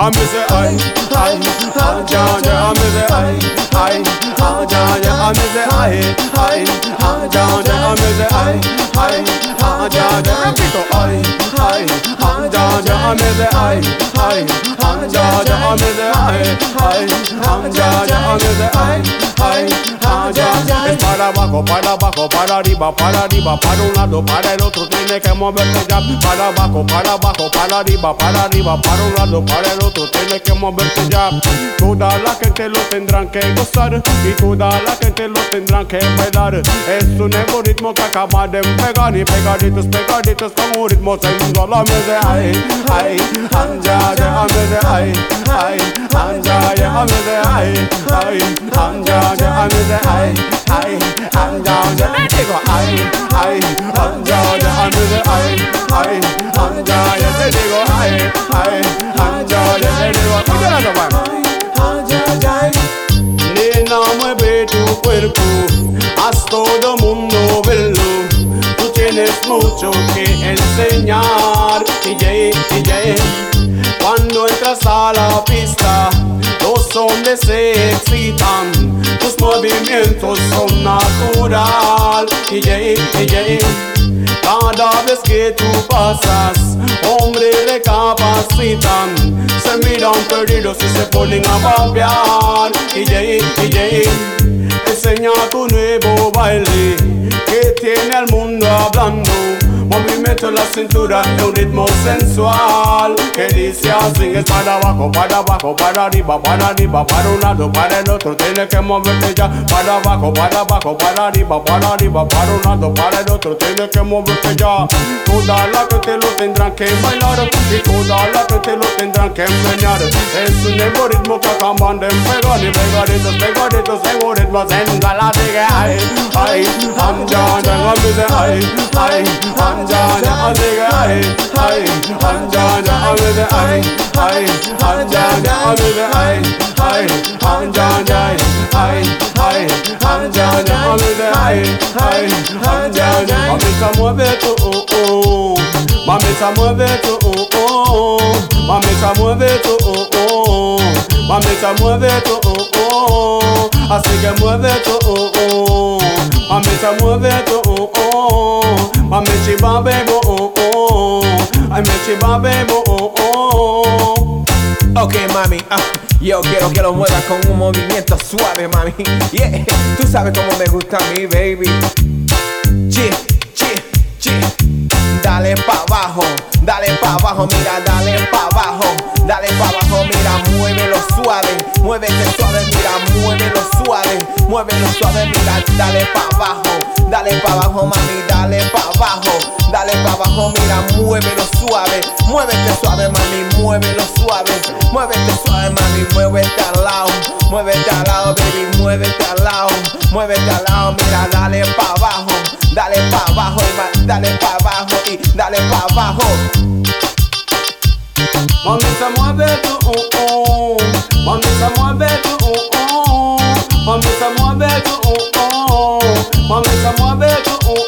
I'm say I, Georgia, I'm say I, Georgia, I'm say I, Georgia, I'm say I, Georgia, repito I, Georgia, I'm say I, Georgia, I'm say I, Georgia, I'm say I, Georgia. Es para abajo, para arriba, para un lado, para el otro, tiene que moverte ya. Para abajo, para arriba, para un lado, para el otro, tiene que moverte ya. Toda la gente lo tendrán que gozar y toda la gente lo tendrán que bailar. Es un nuevo ritmo que acaba de pegar y pegaditos con un ritmo sensual. I'm say ay, Georgia, I'm say ay, Georgia, I'm say ay, Georgia, I'm say ay, Georgia. Let me go ay, Georgia, I'm say ay, Georgia. Let me go ay, Georgia. Let me go. Oye la toma. Nena, mueve tu cuerpo, haz todo mundo verlo. Tú tienes mucho que enseñar, DJ. Cuando entras a la pista, los hombres se excitan. Tus movimientos son natural, DJ. Cada vez que tú pasas, hombres recapacitan. Se miran perdidos y se ponen a babear. DJ, enseña tu nuevo baile que tiene al mundo hablando. Movimiento en la cintura de un ritmo sensual que dice así. Es para abajo, para arriba, para un lado, para el otro, tiene que moverte ya. Para abajo, para arriba, para un lado, para el otro, tiene que moverte ya. Toda la gente lo tendrán que bailar y toda la gente lo tendrán que enseñar. Es un nuevo ritmo que acaban de pegar y pegaditos en un ritmo sensual. Así que ay, I'm Georgia, I'm say ay, Georgia, I'm say ay, Georgia, I'm say ay, Georgia, I'm say ay, Georgia, I'm say ay, Georgia. Mamita mueve tu mamita mueve tu mamita mueve tu mamita mueve tu así que mueve tu mamita mueve tu mami chiva bebo ay me chiva bebo. Ok, mami, yo quiero que lo muevas con un movimiento suave, mami. Yeah, tú sabes cómo me gusta a mí, baby. Dale pa' abajo, mira, dale pa' abajo, mira, muévelo suave, muévete suave, mira, muévelo suave, mira, dale pa' abajo, mami, dale pa' abajo, mira, muévelo suave, muévete suave, mami, muévelo suave, mami, muévete al lado, baby, muévete al lado, mira, dale pa' abajo, y dale pa' abajo. Mamita mueve tu mamita mueve tu mamita mueve tu mamita mueve tu